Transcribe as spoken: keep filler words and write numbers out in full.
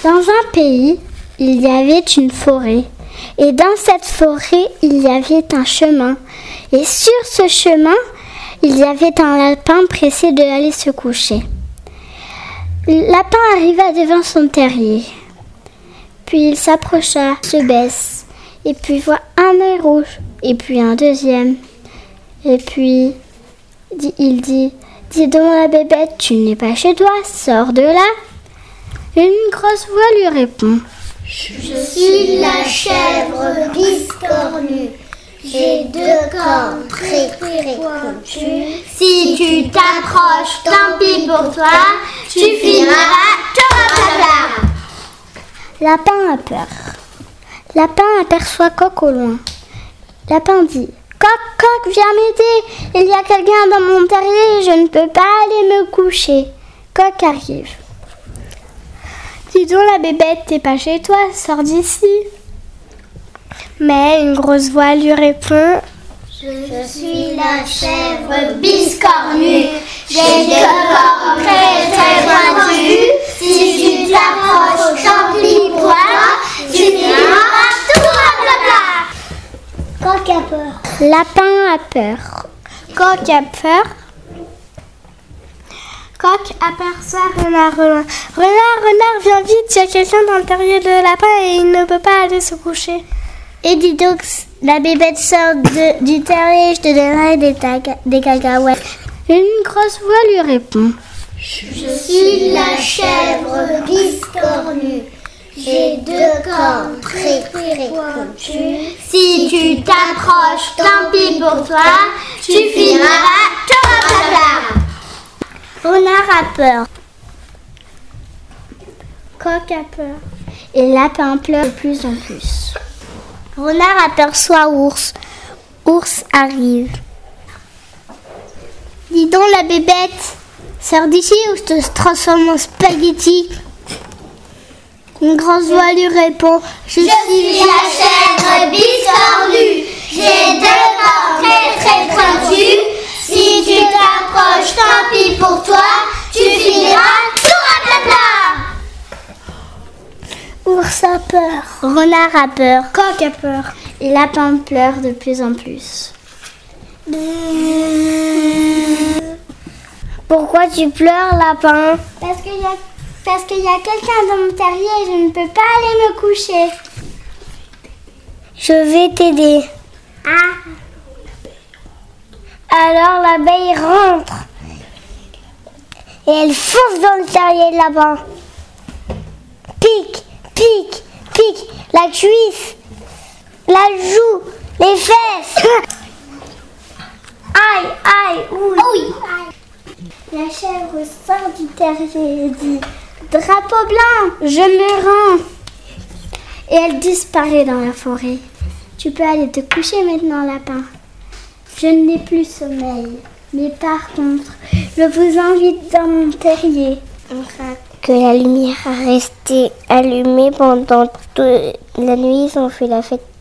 Dans un pays, il y avait une forêt. Et dans cette forêt, il y avait un chemin. Et sur ce chemin, il y avait un lapin pressé de aller se coucher. Le lapin arriva devant son terrier. Puis il s'approcha, se baisse, et puis voit un œil rouge, et puis un deuxième. Et puis il dit, « Dis donc la bébête, tu n'es pas chez toi, sors de là !» Une grosse voix lui répond, « Je suis la chèvre biscornue, j'ai deux cornes très très pointues. Si tu t'approches, tant pis pour toi, tu finiras tchorapapla. » Lapin a peur. Lapin aperçoit Coq au loin. Lapin dit, « Coq, Coq, viens m'aider, il y a quelqu'un dans mon terrier, je ne peux pas aller me coucher. » Coq arrive. « Dis donc la bébête, t'es pas chez toi, sors d'ici. » Mais une grosse voix lui répond, « Je suis la chèvre biscornue, j'ai deux cornes très très pointues. Si tu t'approches, tant pis pour toi, tu finiras tout à plat. » Coq a peur. Lapin a peur. Coq a peur. Coq aperçoit Renard, Renard. Renard, Renard, viens vite, il y a quelqu'un dans le terrier de lapin et il ne peut pas aller se coucher. Et dis donc, la bébête sort de, du terrier, je te donnerai des, taca- des cacahuètes. Une grosse voix lui répond, « Je suis la chèvre biscornue, j'ai deux cornes très très pointues. Si tu t'approches, tant pis pour toi, tu finiras tchorapapla. » Renard a peur. Coq a peur. Et lapin pleure de plus en plus. Renard aperçoit ours. Ours arrive. Dis donc la bébête, sors d'ici ou je te transforme en spaghetti. Une grosse voix lui répond, je, je suis la chèvre biscornue, j'ai deux cornes très très pointues. Si tu t'approches, tant pis pour toi, tu finiras tchorapapla. Ours a peur, renard a peur, coq a peur, et lapin pleure de plus en plus. Pourquoi tu pleures, lapin? Parce qu'il y a, parce qu'il y a quelqu'un dans mon terrier et je ne peux pas aller me coucher. Je vais t'aider. Ah. Alors l'abeille rentre et elle fonce dans le terrier de lapin. Pique, pique, pique, la cuisse, la joue, les fesses. Aïe, aïe, ouille. Oui. La chèvre sort du terrier et dit, drapeau blanc, je me rends. Et elle disparaît dans la forêt. Tu peux aller te coucher maintenant, lapin. Je n'ai plus sommeil, mais par contre, je vous invite dans mon terrier. Que la lumière a resté allumée pendant toute la nuit, ils ont fait la fête